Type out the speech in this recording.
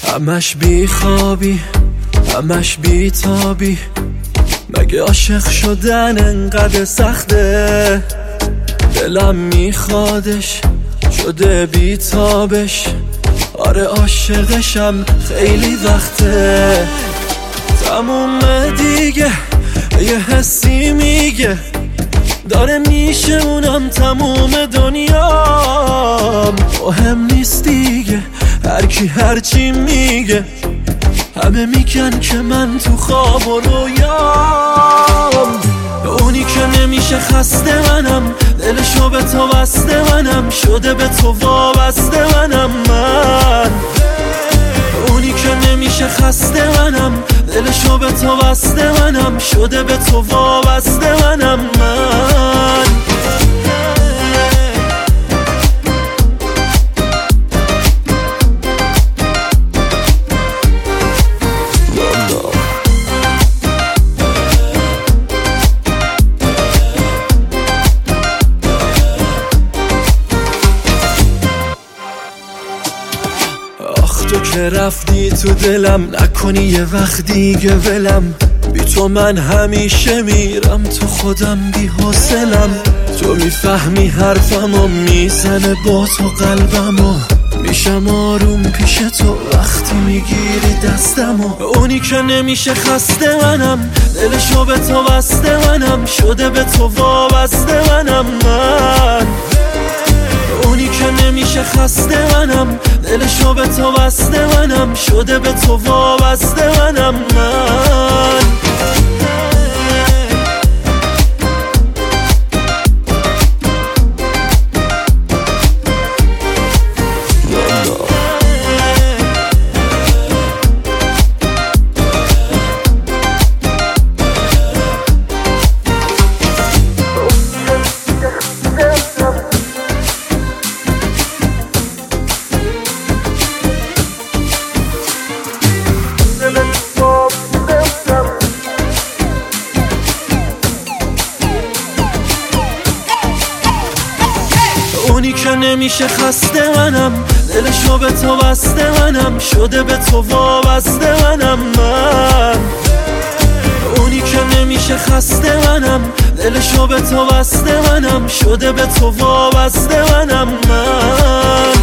همش بی خوابی، همش بی تابی. مگه عاشق شدن انقدر سخته؟ دلم میخوادش شده بی تابش. آره عاشقشم خیلی وقته. تموم دیگه، یه حسی میگه داره میشونم تموم دنیام. مهم نیست دیگه هر کی هر چی میگه، همه میگن که من تو خواب و رویام. اونی که نمیشه خسته منم، دلشو به تو بسته منم، شده به تو وابسته منم من. اونی که نمیشه خسته منم، دلشو به تو بسته منم، شده به تو وابسته منم من. تو که رفتی تو دلم، نکنی یه وقت دیگه ولم. بی تو من همیشه میرم تو خودم بی حوصلم. تو میفهمی حرفمو میزنه با تو قلبمو، میشم آروم پیش تو وقتی میگیری دستمو. اونی که نمیشه خسته منم، دلشو به تو بسته منم، شده به تو وابسته منم من. اونی که نمیشه خسته منم، دلشو به تو بسته منم، شده به تو وابسته منم من. اونی که نمیشه خسته منم، دلشو به تو بسته منم، شده به تو وابسته منم من. اونی که نمیشه خسته منم، دلشو به تو بسته منم، شده به تو وابسته منم من.